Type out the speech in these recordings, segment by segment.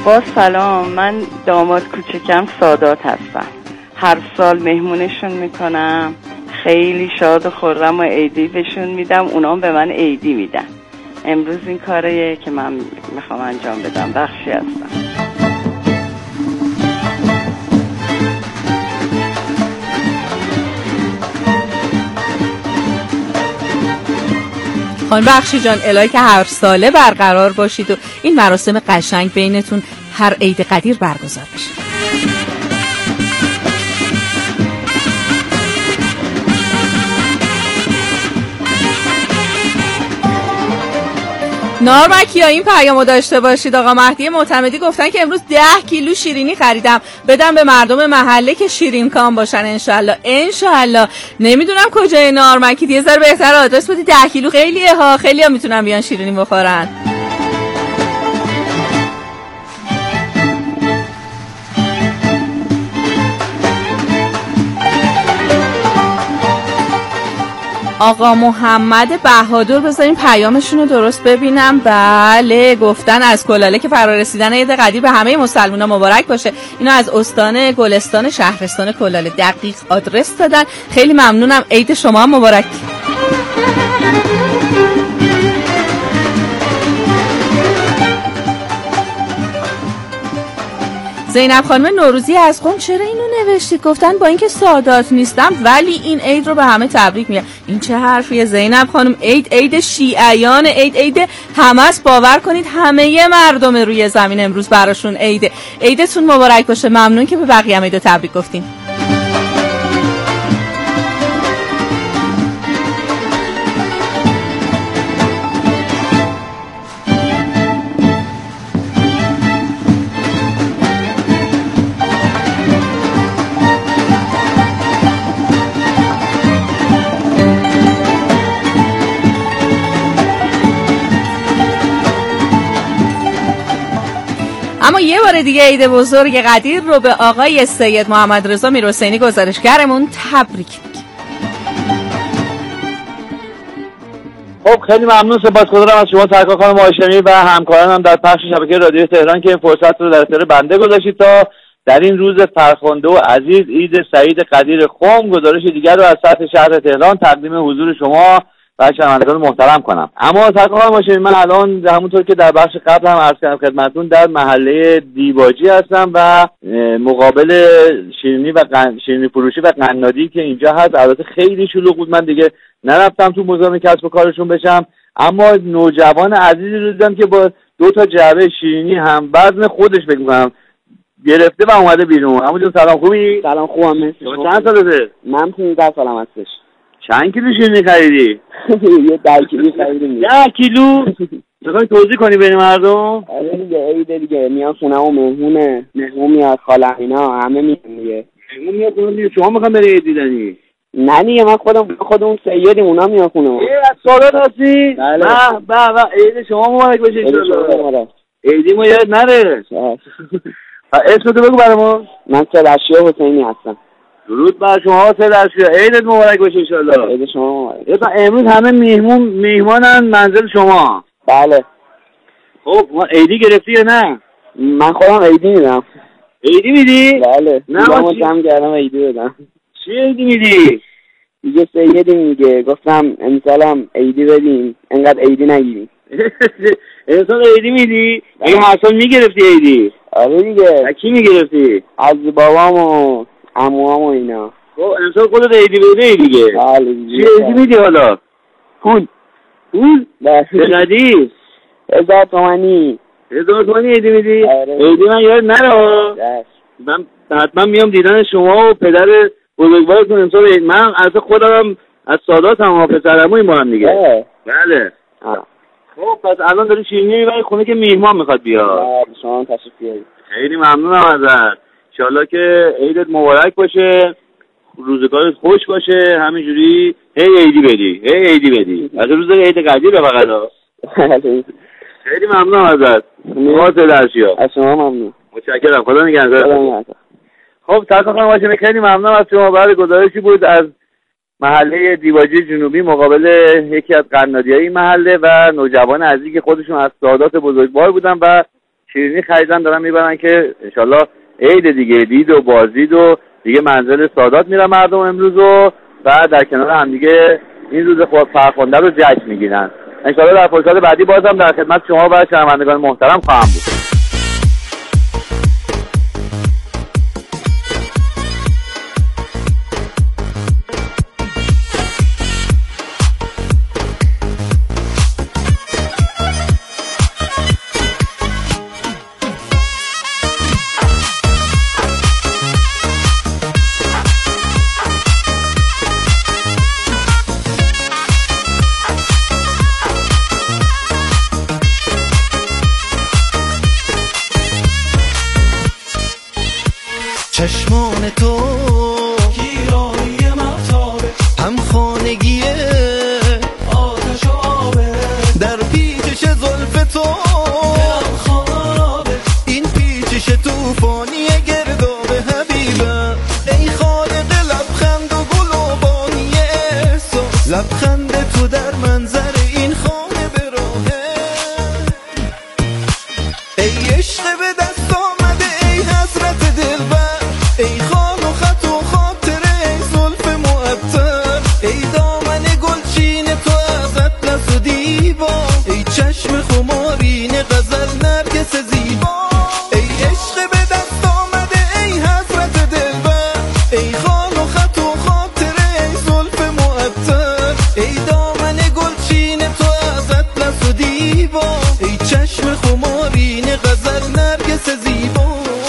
با سلام، من داماد کوچکم سادات هستم. هر سال مهمونشون میکنم، خیلی شاد و خرم و عیدی بهشون میدم، اونا به من عیدی میدن. امروز این کاریه که من میخوام انجام بدم. بخشی هستم. خانم بخشی جان، الهی که هر ساله برقرار باشید و این مراسم قشنگ بینتون هر عید قدیر برگزار بشه. نارمکیا این پیامو داشته باشید. آقا مهدی معتمدی گفتن که امروز 10 کیلو شیرینی خریدم بدم به مردم محله که شیرین کام باشن. انشالله. نمیدونم کجای نارمکی، یه ذره بهتر آدرس بدید. 10 کیلو خیلیه ها، خیلی‌ها میتونن بیان شیرینی بخورن. آقا محمد بهادر، بذارین پیامشون رو درست ببینم. بله، گفتن از کلاله که فرارسیدن عید قدیر به همه مسلمان‌ها مبارک باشه. اینا از استان گلستان شهرستان کلاله دقیق آدرس دادن. خیلی ممنونم، عید شما مبارک. زینب خانم نوروزی از قم، چرا اینو نوشتید؟ گفتن با اینکه سادات نیستم ولی این عید رو به همه تبریک میگم. این چه حرفیه زینب خانم؟ عید شیعیان، عید همه است. باور کنید همه مردم روی زمین امروز براشون عیدتون مبارک باشه. ممنون که به بقیه هم عید تبریک گفتین. اما یه بار دیگه عید بزرگ قدیر رو به آقای سید محمد رضا میرحسینی گزارشگرمون تبریک میگیم. خب خیلی ممنون، سپاسگزارم از شما سرکار خانم هاشمی و همکارانم در پخش شبکه رادیو تهران که این فرصت رو در اختیار بنده گذاشتید تا در این روز فرخنده و عزیز عید سعید قدیر خم گزارش دیگر رو از سطح شهر تهران تقدیم حضور شما و شنوندگان محترم کنم. اما سرکار خانم هاشمی، من الان همونطور که در بخش قبل هم عرض کردم خدمتتون در محله دیباجی هستم و مقابل شیرینی فروشی و قنادی که اینجا هست. البته خیلی شلوغ بود، من دیگه نرفتم تو مزاحم کسب و کارشون بشم، اما نوجوان عزیزی رو دیدم که با 2 تا جعبه شیرینی هم وزن خودش بگم گرفته و اومده بیرون. عمو جون سلام، خوبی؟ سلام، خوبم. مرسی. چند سالته؟ من 15 سالم هستش. چند کیلو شیرینی خریدی؟ یه 10 کیلو خریدیم. 10 کیلو؟ میخوای توضیح کنی بین مردم؟ آره دیگه میان خونه و مهمون میاد، خاله اینا همه میان دیگه. مهمون میاد خونه دیگه، شما میخوام بری عید دیدنی؟ نه دیگه، من خودمون سیدیم، اونا میان خونه. از سادات هستی؟ بله. به عید شما مبارک باشه انشالله. عیدی ما یاد نره. اسمتو بگو برامون. من سیدعشیا حسینی هستم. درود بر شما سیدعشیا، عیدت مبارک باشه انشالله. عید شما مبارک. امروز همه میهمانن منزل شما. بله. خب ما عیدی گرفتی یا نه؟ من خودم عیدی میدم. عیدی میدی؟ بله. نه ما جمع کردم عیدی بدم. چی عیدی میدی؟ دیگه سیدیم دیگه، گفتم امسالم عیدی بدیم، انقدر عیدی نگیریم. امسال عیدی میدی؟ این هر سال میگرفتی عیدی؟ آره دیگه. از کی میگرفتی؟ از بابام و عموام و اینا. خب امسال خودت عیدی بده دیگه. بله دیگه. چی عیدی میدی حالا؟ پول؟ چقدی؟ 1000 تومانی. 1000 تومانی عیدی میدی؟ آره. عیدی من یاد نره. من حتما میام دیدن شما و پدر بزرگوارتون امسال عید. من از خودم از سادات هم پسرعمویم با هم دیگه. بله. خب پس الان داری شیرینی میبری خونه که میهمان میخواد بیاد. شما تشریف بیارید. خیلی ممنونم ازت. انشالله که عیدت مبارک باشه، روزگارت خوش باشه، همینجوری عیدی بدی. از روز عید قدیر فقط. خیلی ممنونم ازت. خدا درشیا. از شما ممنون. متشکرم. خدا نگهدار. خب سرکار خانم هاشمی، خیلی ممنونم از شما. بعد گزارشی بود از محله دیباجی جنوبی مقابل یکی از قنادی‌های این محله و نوجوان عزیزی که خودشون از سادات بزرگوار بودن و شیرینی خریدن دارن میبرن که انشالله عید دیگه دید و بازدید و دیگه منزل سادات میرن مردم امروز و بعد در کنار هم دیگه این روز فرخنده رو جشن میگیرن. انشالله در فرصت بعدی بازم در خدمت شما و شنوندگان محترم خواهم بود. چشمان تو گیرایی مفتابه، هم خانگیه آتش و آبه، در پیچش زلف تو دلم خرابه، این پیچش توفانی گردابه حبیبم. ای خالق لبخند و گل و بانی احساس، لبخند تو در منظر این خانه به راهه. ای عشق به دست آمده، ای حسرت دلبر، ای خان و خط و خاطره، ای زلف معطر، ای دامن گلچین تو از اطلس و دیبا، ای چشم خمارین غزل نرگس زیبا. ای عشق به دست آمده، ای حسرت دلبر، ای خان و خط و خاطره، ای زلف معطر، ای دامن گلچین تو از اطلس و دیبا، ای چشم خمارین غزل نرگس زیبا.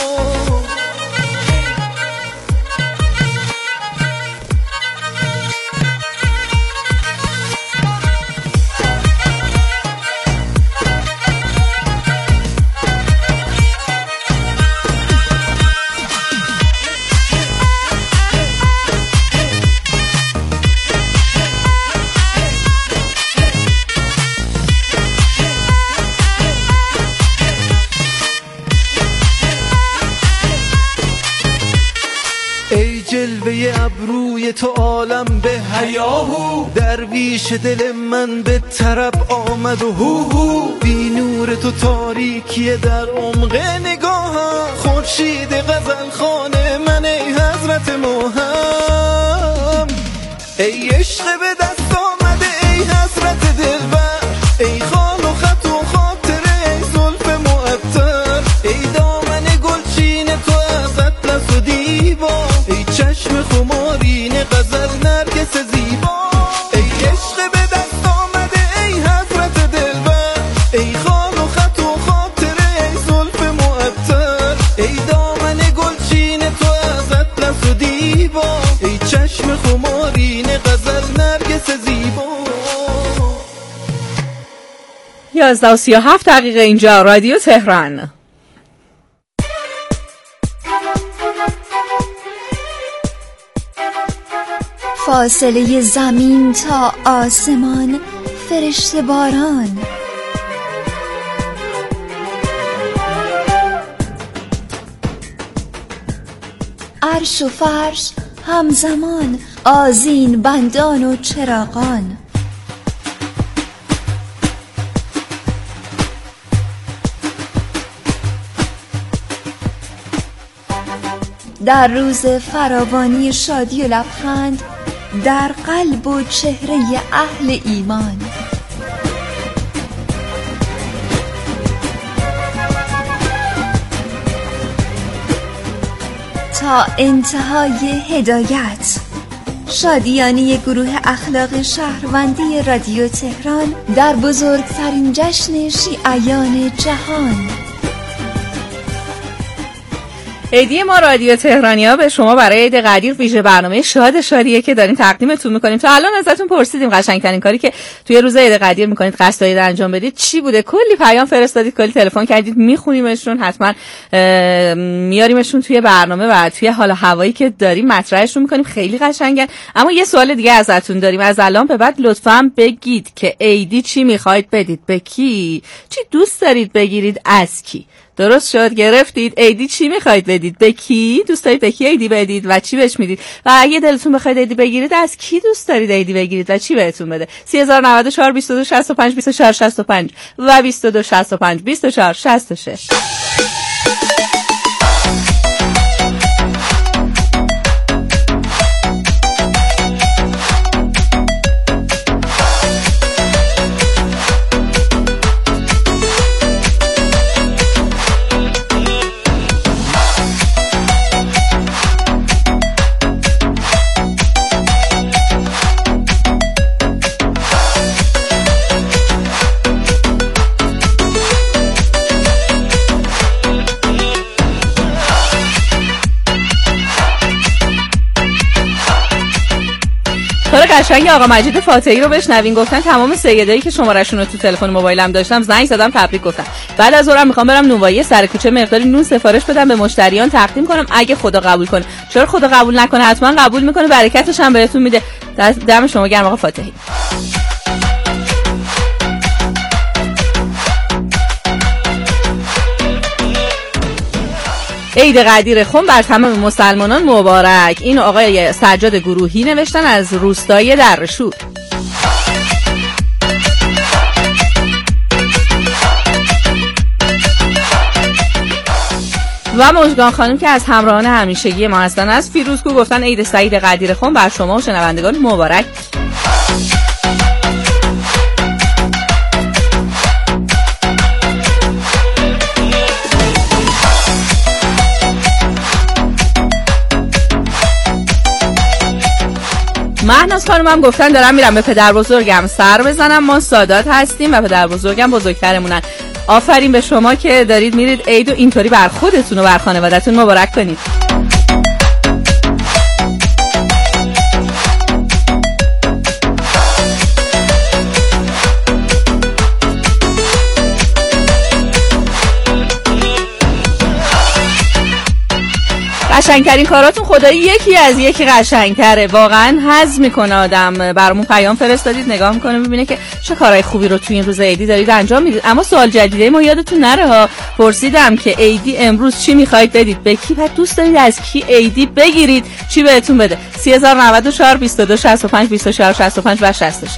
'ای جلوه ابروی تو عالم به هیاهو، درویش دل من به طرب آمد و هو، بی نور تو تاریکی در عمق نگاهم، خورشید غزل خانه من ای حضرت ماهم. ای عشق به دست آمده، ای حضرت دلبر، ای خان و خط و خاطره، ای زلف معطر، ای دامن گلچین تو از اطلس و دیبا، ای چشم خمارین غزل نرگس زیبا. ای عشق به دست آمده، ای حضرت دلبر، ای خان و خط و خاطره، ای زلف معطر، ای دامن گلچین تو از اطلس و دیبا، ای چشم خمارین غزل نرگس زیبا. 11:37 اینجا رادیو تهران. فاصله زمین تا آسمان فرشته باران، عرش و فرش همزمان، آذین بندان و چراغان، در روز فراوانی شادی و لبخند، در قلب و چهره اهل ایمان. تا انتهای هدایت، شادیانه گروه اخلاق شهروندی رادیو تهران در بزرگترین جشن شیعیان جهان. عیدی ما رادیو تهرانیا به شما برای عید قدیر ویژه برنامه شادیه که داریم تقدیمتون میکنیم. تا الان ازتون پرسیدیم قشنگترین کاری که توی روز عید قدیر میکنید، قصد دارید انجام بدید چی بوده؟ کلی پیام فرستادید، کلی تلفن کردید، میخونیمشون، حتما میاریمشون توی برنامه و توی حال و هوایی که داریم مطرحشون میکنیم. خیلی قشنگن. اما یه سوال دیگه ازتون داریم. از الان به بعد لطفاً بگید که عیدی چی میخواید بدید، به کی، چی دوست دارید بگیرید، از کی. درست شد، گرفتید. عیدی چی میخواید بدید؟ به کی دوست دارید به کی عیدی بدید و چی بهش میدید؟ و اگه دلتون بخواید عیدی بگیرید از کی دوست دارید عیدی بگیرید و چی بهتون بده؟ 3094 22 65 24 65 و 22 65 24 66. قشنگ آقا مجید فاتحی رو بشنوین. گفتن تمام سیدایی که شماره‌شون رو تو تلفن موبایلم داشتم زنگ زدم تبریک گفتم. بعد از اونم میخوام برم نونوایی سر کوچه مقداری نون سفارش بدم به مشتریان تقدیم کنم اگه خدا قبول کنه. چرا خدا قبول نکنه؟ حتما قبول میکنه، برکتش هم بهتون میده. دم شما گرم آقا فاتحی. عید قدیر خم بر تمام مسلمانان مبارک. این آقای سجاد گروهی نوشتن از روستای درشور. و مژگان خانم که از همراهان همیشگی ما هستن از فیروزکو گفتن عید سعید قدیر خم بر شما و شنوندگان مبارک. مهناز خانم هم گفتن دارم میرم به پدر بزرگم سر بزنم، ما سادات هستیم و پدر بزرگم بزرگترمونن. آفرین به شما که دارید میرید عید و اینطوری بر خودتون و بر خانوادتون مبارک کنید. قشنگترین کاراتون خدایی یکی از یکی قشنگتره، واقعا حظ میکنه آدم. برامون پیام فرستادید نگاه میکنه میبینه که چه کارهای خوبی رو تو این روز عیدی دارید انجام میدید. اما سوال جدیده ما یادتون نره ها، پرسیدم که عیدی امروز چی میخواید بدید، به کی و دوست دارید از کی عیدی بگیرید، چی بهتون بده؟ 3094 22 65 24 65 و 66.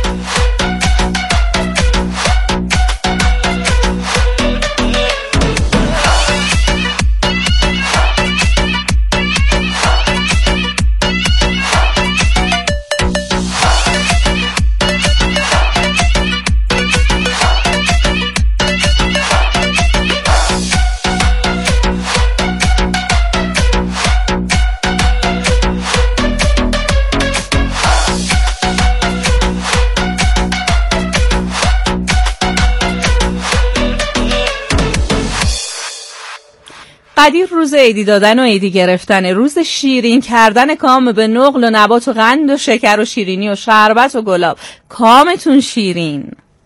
قدیر روز عیدی دادن و عیدی گرفتن، روز شیرین کردن کام به نقل و نبات و قند و شکر و شیرینی و شربت و گلاب. کامتون شیرین.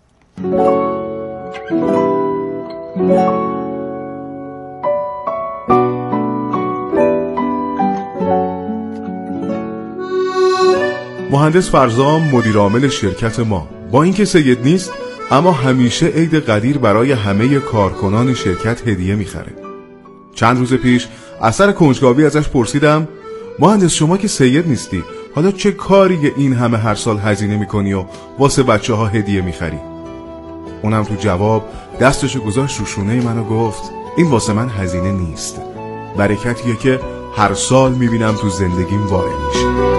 مهندس فرزام مدیر عامل شرکت ما با اینکه سید نیست اما همیشه عید قدیر برای همه کارکنان شرکت هدیه میخره. چند روز پیش اثر کنجکاوی ازش پرسیدم مهندس شما که سید نیستی حالا چه کاری این همه هر سال هزینه میکنی و واسه بچه ها هدیه میخری؟ اونم تو جواب دستشو گذاشت رو شونه من و گفت این واسه من هزینه نیست، برکتیه که هر سال میبینم تو زندگیم وارد میشه.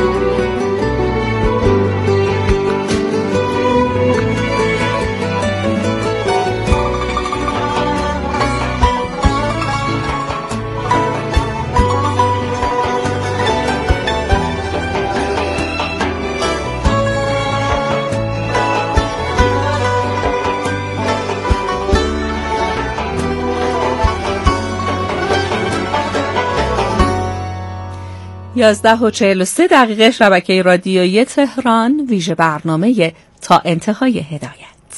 یازده و 43 دقیقه شبکه رادیویی تهران، ویژه برنامه تا انتهای هدایت.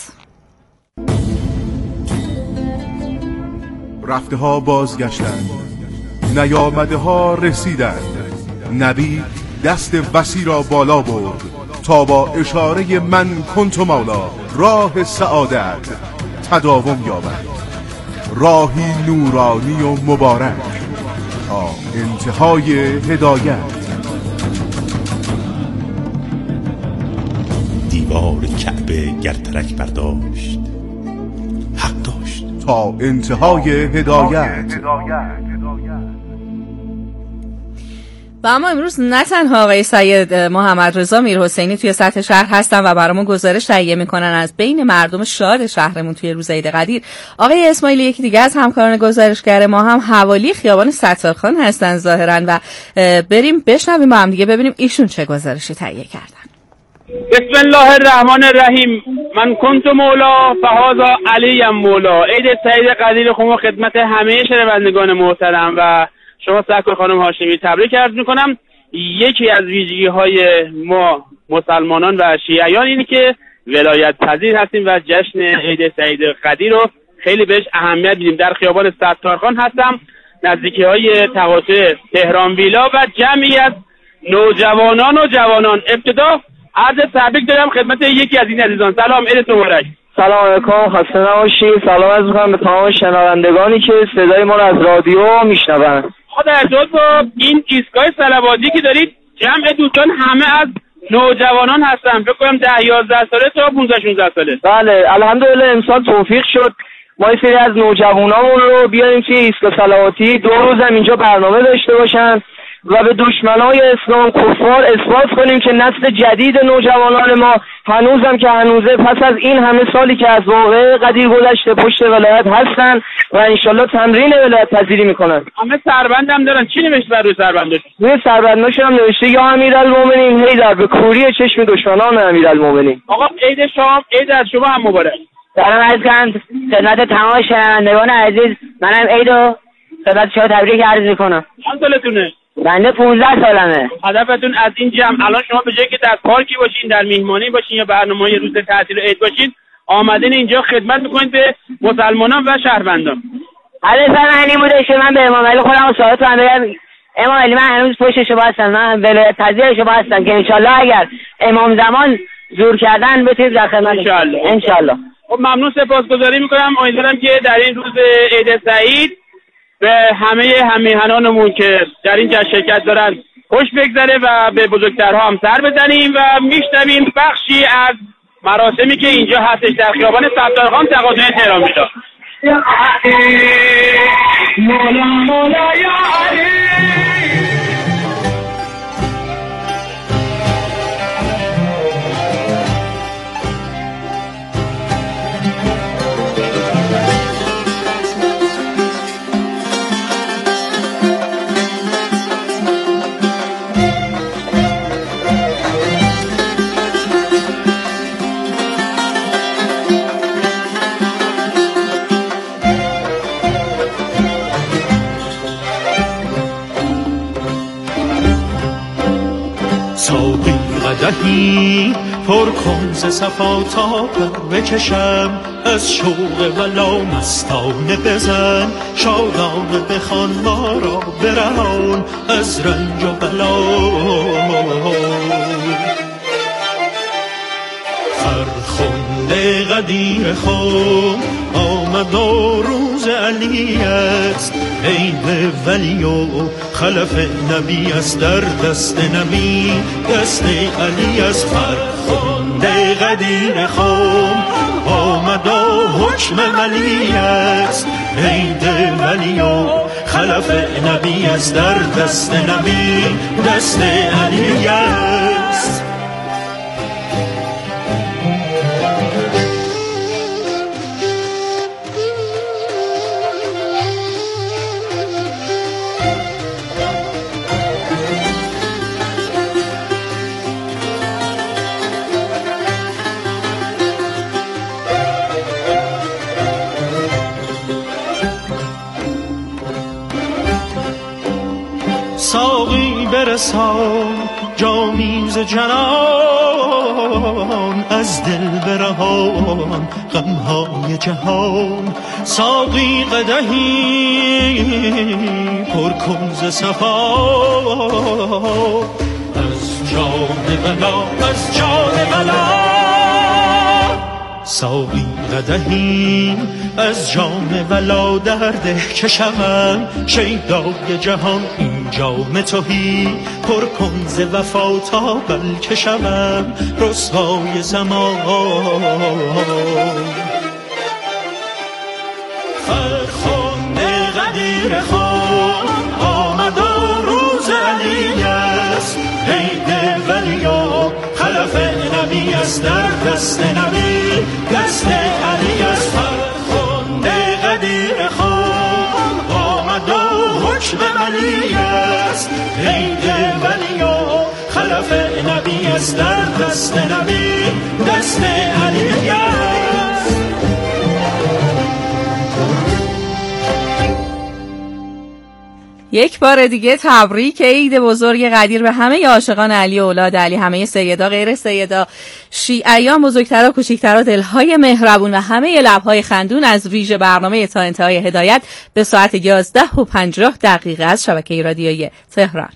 رفته ها بازگشتند، نیامده ها رسیدند. نبی دست وسیع را بالا برد تا با اشاره من کنت مولا راه سعادت تداوم یابد. راهی نورانی و مبارک تا انتهای هدایت. دیوار کعبه گر ترک برداشت حق داشت تا انتهای هدایت. و اما امروز نه تنها آقای سید محمد رضا میرحسینی توی سطح شهر هستن و برامون گزارش تهیه میکنن از بین مردم شاد شهرمون توی روز عید قدیر، آقای اسماعیلی یکی دیگه از همکاران گزارشگر ما هم حوالی خیابان ستارخان هستن ظاهرا و بریم بشنویم با هم دیگه ببینیم ایشون چه گزارشی تهیه کردن. بسم الله الرحمن الرحیم. من کنت مولا فهذا علیم مولا. عید سعید قدیر خما خدمت همه شنوندگان محترم و شما سرکار خانم هاشمی تبریک عرض میکنم. یکی از ویژگی های ما مسلمانان و شیعیان اینه که ولایت پذیر هستیم و جشن عید سعید قدیر رو خیلی بهش اهمیت میدیم. در خیابان ستارخان هستم نزدیکی های تقاطع تهران ویلا و جمعی از نوجوانان و جوانان. ابتدا عرض تبریک دارم خدمت یکی از این عزیزان. سلام، عیدتون مبارک. سلام علیکم، خسته نباشید. سلام عرض می‌کنم به تمام شنوندگانی که صدای ما رو از رادیو میشنون. در ارتباط با این ایستگاه صلواتی که دارید جمع دوستان همه از نوجوانان هستن، فکر کنم 10-11 ساله تا 15-16 ساله. بله الحمدلله امسال توفیق شد ما یه سری از نوجوانامون رو بیاریم که ایستگاه صلواتی 2 روز هم اینجا برنامه داشته باشن و به دشمنای اسلام کفار اثبات کنیم که نسل جدید نوجوانان ما هنوزم که هنوزه پس از این همه سالی که از واقعه قدیر گذشته پشت ولایت هستن و انشالله تمرین ولایت پذیری میکنن. همه سربندم دارن. چی نوشته بر روی سربندش؟ روی سربندش هم نوشته یا امیرالمومنین حیدر به کوری چشم دشمنان امیرالمومنین. آقا عید شام، عید از شما هم مبارک. سلام عرض کنم خدمت تمام شنوندگان عزیز. منم عیدو خدمت شما تبریک عرض میکنم. چند سالتونه؟ بنده 15 سالمه. هدفتون از این جمع الان شما به جایی که در پارکی باشین، در میهمانی باشین یا برنامه‌های روز تعطیل عید باشین، آمدین اینجا خدمت میکنید به مسلمانان و شهروندان. هدف من این بوده که من به امام علی خودم ثابت کنم بگم امام علی من هنوز پشت شما هستم، من ولایت پذیر شما هستم که انشالله اگر امام زمان زور کردن بتونید در خدمت انشالله. خب ممنون، سپاسگزاری میکنم. امیدوارم که در این روز عید سعید به همه همیهنانمون که در این جشن شرکت دارن خوش بگذره و به بزرگترها هم سر بزنیم و میشنویم بخشی از مراسمی که اینجا هستش در خیابان ستارخان تقاطع تهران ویلا. یا علی مولا مولا یا علی. قدحی پر کن ز صفا تا بکشم از شوق ولا مستانه بزن شادانه بخوان ما را برهان از رنج و بلا فرخنده قدیر خود آمد و روز علی است عید ولی و خلف نبی است در دست نبی دست علی از فرخنده قدیر خود آمد و حکم ولی است عید ولی و خلف نبی است در دست نبی دست علی است. ساقی برسان جامی ز جنان از دل برهان غمهای جهان ساقی قدحی پر کن ز صفا از جان بلا از جان بلا ساقی قدحی از جام ولا درده کشم، شیدای جهان این جام تهی پر کن ز وفا تا بل کشم، رسوای زمان فرخنده قدیر خان آمد و روز علی است، عید ولیا خلف نبی است، در دست نبی دست علی است. فرخنده قدیر خان آمد و حکم ولی است، عید ولیا خلف نبی است، در دست نبی دست علی است. یک بار دیگه تبریک عید بزرگ قدیر به همه عاشقان علی اولاد علی، همه سیدا غیر سیدا، شیعیان بزرگترا کوچیکترا، دلهای مهربون و همه لبهای خندون از ویژه برنامه تا انتهای هدایت به ساعت 11:50 از شبکه رادیویی تهران.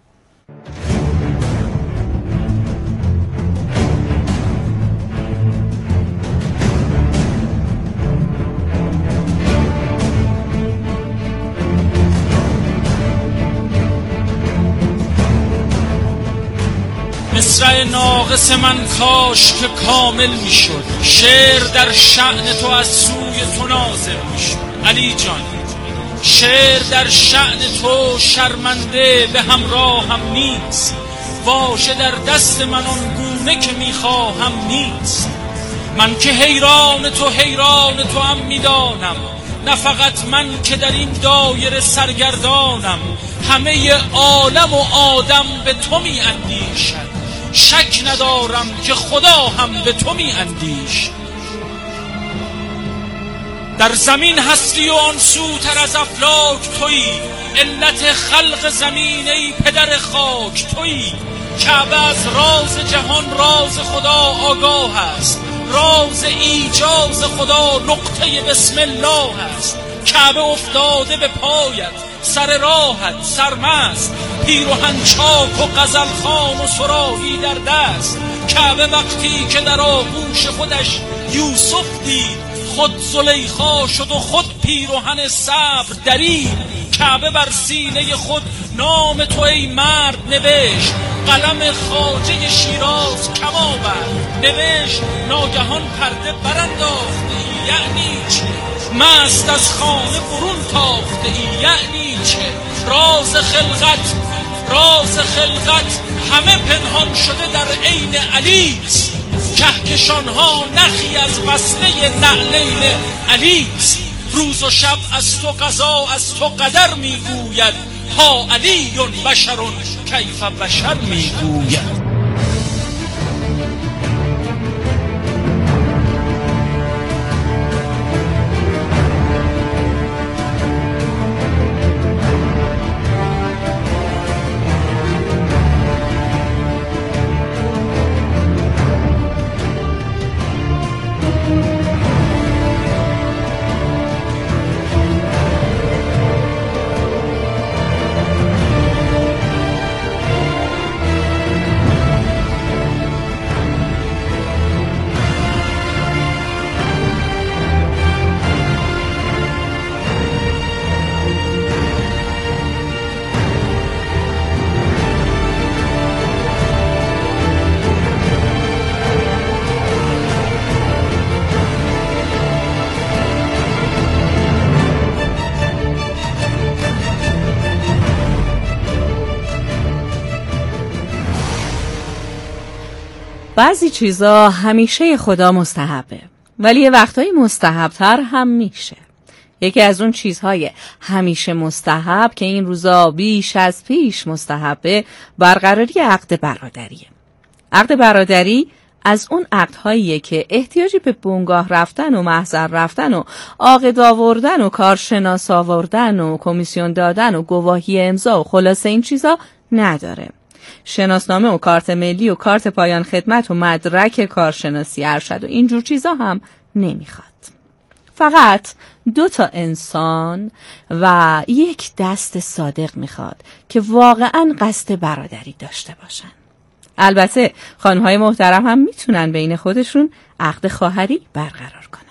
مصرع ناقص من کاش که کامل می شد، شعر در شأن تو از سوی تو نازل می شد. علی جان شعر در شأن تو شرمنده به همراهم نیست، واژه در دست من آن گونه که می خواهم نیست. من که حیران تو هم می دانم، نه فقط من که در این دایره سرگردانم، همه عالم و آدم به تو می اندیشد، شک ندارم که خدا هم به تو می اندیش. در زمین هستی و آن سوتر از افلاک تویی، علت خلق زمین ای پدر خاک تویی. کعبه از راز جهان راز خدا آگاه است، راز ایجاز خدا نقطه بسم الله است. کعبه افتاده به پایت سر راحت سرمست، پیرهن چاک و غزل خوان و صراحی در دست. کعبه وقتی که در آغوش خودش یوسف دید، خود زلیخا شد و خود پیرهن صبر درید. کعبه بر سینه خود نام تو ای مرد نوشت، قلم خواجه شیراز کما بر نوشت. ناگهان پرده برانداخته ای یعنی چه؟ مست از خانه برون تاخته ای یعنی چه؟ راز خلقت همه پنهان شده در عین علیست، کهکشانها نخی از وصله نعلین علیست. روز و شب از تو قضا از تو قدر میگوید، ها علی بشر کیف بشر میگوید. بعضی چیزا همیشه خدا مستحبه، ولی یه وقتایی مستحبتر هم میشه. یکی از اون چیزهای همیشه مستحب که این روزا بیش از پیش مستحبه، برقراری عقد برادریه. عقد برادری از اون عقدهاییه که احتیاجی به بنگاه رفتن و محضر رفتن و عقد آوردن و کارشناس آوردن و کمیسیون دادن و گواهی امضا و خلاصه این چیزا نداره. شناسنامه و کارت ملی و کارت پایان خدمت و مدرک کارشناسی ارشد و اینجور چیزا هم نمیخواد. فقط 2 انسان و 1 دست صادق میخواد که واقعا قصد برادری داشته باشن. البته خانم‌های محترم هم میتونن بین خودشون عقد خواهری برقرار کنند.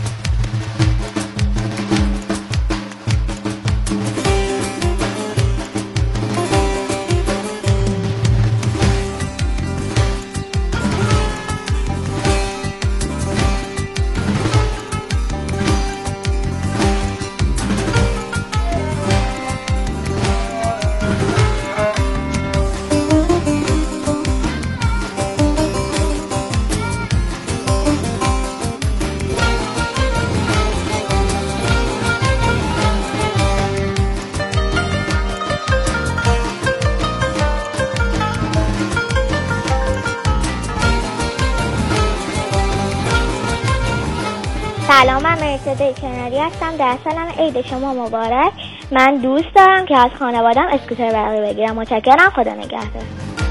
سلام، من مرتضی کناری هستم. 10 سالم. عید شما مبارک. من دوست دارم که از خانوادم اسکوتر برقی بگیرم. متشکرم. خدا نگهدار.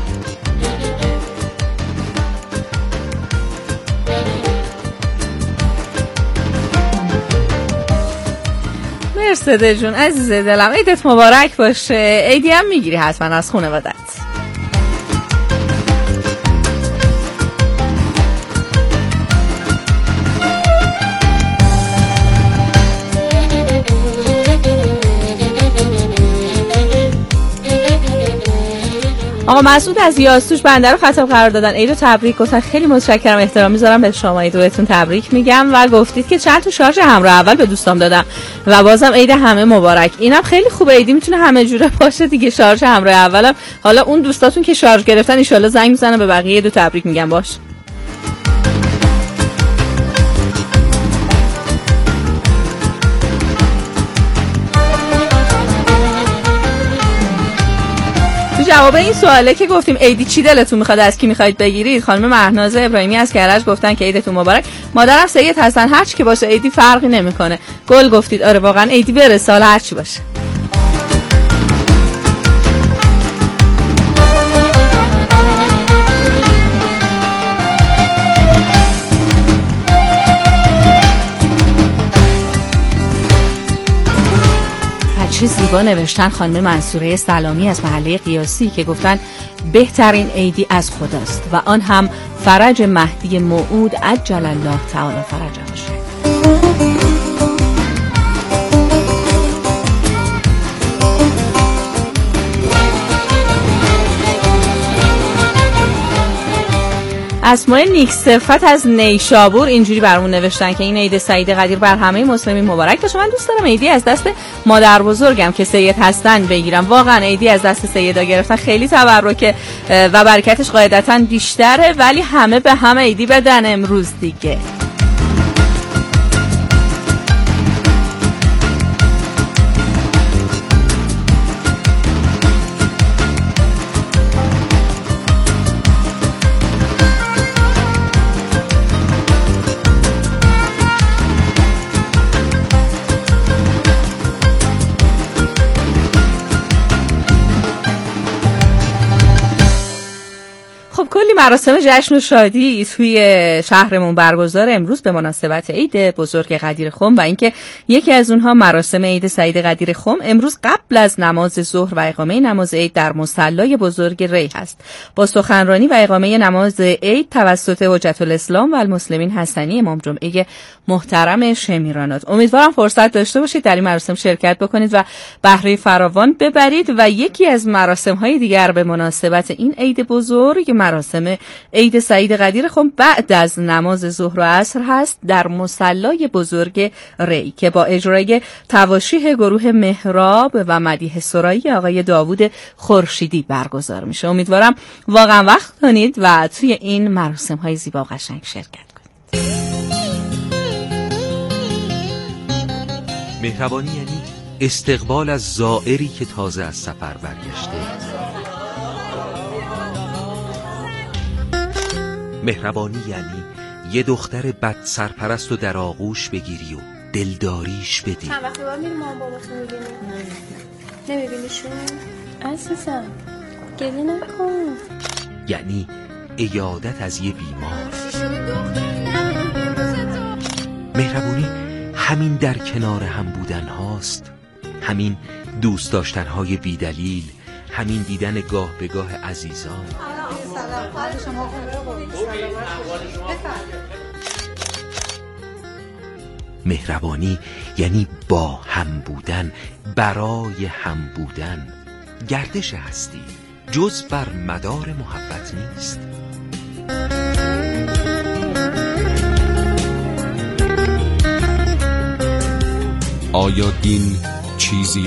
مرتضی جون عزیز دلم، عیدت مبارک باشه. عیدی هم میگیری حتما از خانوادت. آقا مسعود از یاستوش بنده رو خطاب قرار دادن، عید رو تبریک گفتن. خیلی متشکرم، احترام میذارم به شما، عید رو بهتون تبریک میگم و گفتید که چند تا شارژ همراه اول به دوستام دادم و بازم عید همه مبارک. اینم خیلی خوبه، عیدی میتونه همه جوره باشه دیگه. شارژ همراه اولم حالا اون دوستاتون که شارژ گرفتن ان شاءالله زنگ میزنن به بقیه، عید رو تبریک میگم. باش جواب این سواله که گفتیم عیدی چی دلتون میخواد، از کی میخواید بگیرید، خانم مهناز ابراهیمی از کرج گفتن که عیدتون مبارک. مادرم سید هستن، هر چی که باشه عیدی فرقی نمیکنه. گل گفتید آره واقعا عیدی برسه، حالا هر چی باشه. چه زیبا نوشتن خانم منصوره سلامی از محله قیاسی که گفتن بهترین عیدی از خداست و آن هم فرج مهدی موعود عجل الله تعالی فرجه باشه. اسماء نیک صفت از نیشابور اینجوری برامون نوشتن که این عید سعید قدیر بر همه مسلمین مبارک باشه. من دوست دارم عیدی از دست مادر بزرگم که سید هستن بگیرم. واقعا عیدی از دست سیدا گرفتن خیلی تبرکه و برکتش قاعدتا بیشتره، ولی همه به همه عیدی بدن امروز دیگه. کلی مراسم جشن و شادی توی شهرمون برگزار امروز به مناسبت عید بزرگ قدیر خم و اینکه یکی از اونها مراسم عید سعید قدیر خم امروز قبل از نماز ظهر و اقامه نماز عید در مصلی بزرگ ری هست با سخنرانی و اقامه نماز عید توسط حجت الاسلام و المسلمین حسنی امام جمعه محترم شمیرانات. امیدوارم فرصت داشته باشید در این مراسم شرکت بکنید و بهره فراوان ببرید. و یکی از مراسم‌های دیگر به مناسبت این عید بزرگ مراسم عید سعید قدیر خم بعد از نماز ظهر و عصر هست در مصلی بزرگ ری که با اجرای تواشیح گروه محراب و مدیح سرایی آقای داوود خورشیدی برگزار میشه. امیدوارم واقعا وقت کنید و توی این مراسم‌های زیبا و قشنگ شرکت کنید. مهربانی یعنی استقبال از زائری که تازه از سفر برگشته. مهربانی یعنی یه دختر بد سرپرست و در آغوش بگیری و دلداریش بدی. چند وقت باید میری مامان باباتو میبینی؟ نمیبینیشون؟ عزیزم گریه نکن. یعنی عیادت از یه بیمار. مهربانی همین در کنار هم بودن هاست، همین دوست داشتن های بی دلیل، همین دیدن گاه به گاه عزیزان. مهربانی یعنی با هم بودن، برای هم بودن. گردش هستی جز بر مدار محبت نیست. آیا دین چیزی